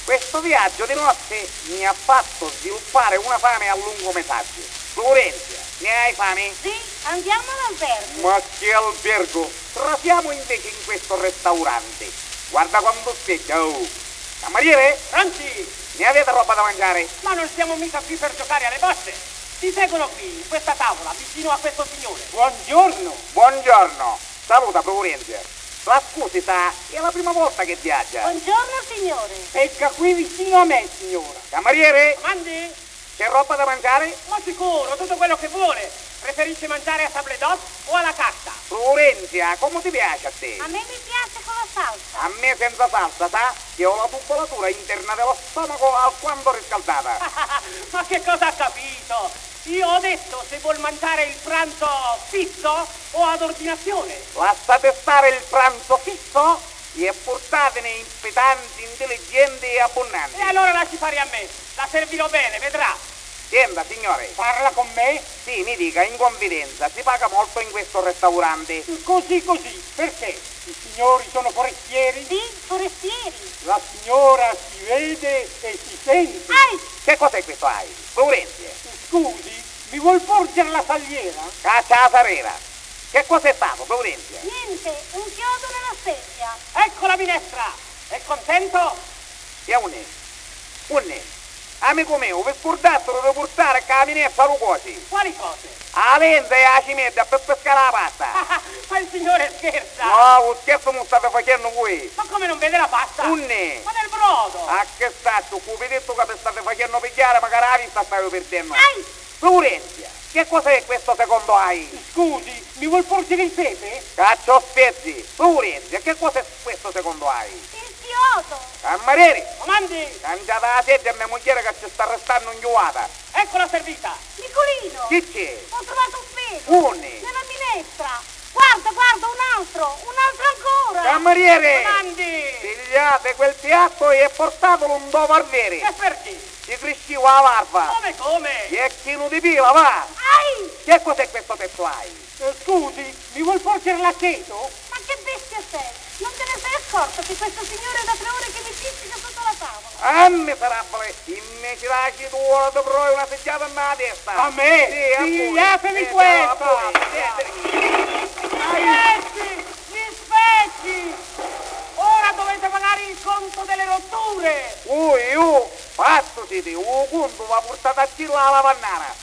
Questo viaggio di notte mi ha fatto sviluppare una fame a lungo messaggio. Florenzia, ne hai fame? Sì, andiamo all'albergo. Ma che albergo? Trasiamo invece in questo ristorante. Guarda quando specchia, oh. Cameriere? Pronti? Ne avete roba da mangiare? Ma non siamo mica qui per giocare alle bosse. Ti seguono qui, in questa tavola, vicino a questo signore. Buongiorno. Buongiorno. Saluta, Florenzia. La scusi, sa, è la prima volta che viaggia. Buongiorno signore. Ecca qui vicino a me, signora. Cameriere? Comandi? C'è roba da mangiare? Ma sicuro, tutto quello che vuole. Preferisce mangiare a table d'hôte o alla carta? Florenzia, come ti piace a te? A me mi piace con la salsa. A me senza salsa, sa? Che ho la tubolatura interna dello stomaco alquanto riscaldata. Ma che cosa ha capito? Io ho detto se vuol mangiare il pranzo fisso o ad ordinazione. Lasciate stare il pranzo fisso e portatene impetanti, intelligenti e abbondanti. E allora lasci fare a me. La servirò bene, vedrà. Senta, signore. Parla con me? Sì, mi dica, in confidenza, si paga molto in questo ristorante? Così, perché? I signori sono forestieri? Sì, forestieri. La signora si vede e si sente. Ai! Che cos'è questo hai? Florenzia? Scusi, mi vuol porgere la saliera? Caccia la sarera. Che cos'è stato, Florenzia? Niente, un chiodo nella sedia. Ecco la minestra! È contento? E unne. Amico mio, vi scordassero di portare a minestra lo cosi. Quali cose? A lenza e a cimetta per pescare la pasta. Ma il signore scherza! No, lo scherzo non state facendo voi. Ma come non vede la pasta? Unne. Ma nel brodo! A che stato? Come detto che vi state facendo pigliare, magari la vista state perdendo. Ai! Florenzia, che cos'è questo secondo hai? Scusi, mi vuol porgere il pepe? Caccio spezzi. Florenzia, che cos'è questo secondo hai? Il chiodo. Cameriere, Comandi! cangiata la sedia a mia moglie che ci sta restando ingiuata. Ecco la servita! Nicolino. Chi c'è? Ho trovato un pelo. Unne. Nella minestra. Guarda, un altro ancora. Cameriere, Comandi! pigliate quel piatto e portatelo un dopo al vere. E perché? Si cresciva la larva. Come? E chino di pila, va. Ai! Che cos'è questo testo hai? Scusi, mi vuol porgere l'aceto? Ma che bestia sei? Non te ne sei accorto che questo signore è da 3 ore che mi pizzica sotto la tavola? A miserabile, invece lasci tu ora ti provi una seggiata nella testa. A me? Sì, a voi. Pigliatemi A questo! voi. Gli specchi! Ora dovete pagare il conto delle rotture! Fatto siete, un conto va portato a giro alla lavannara.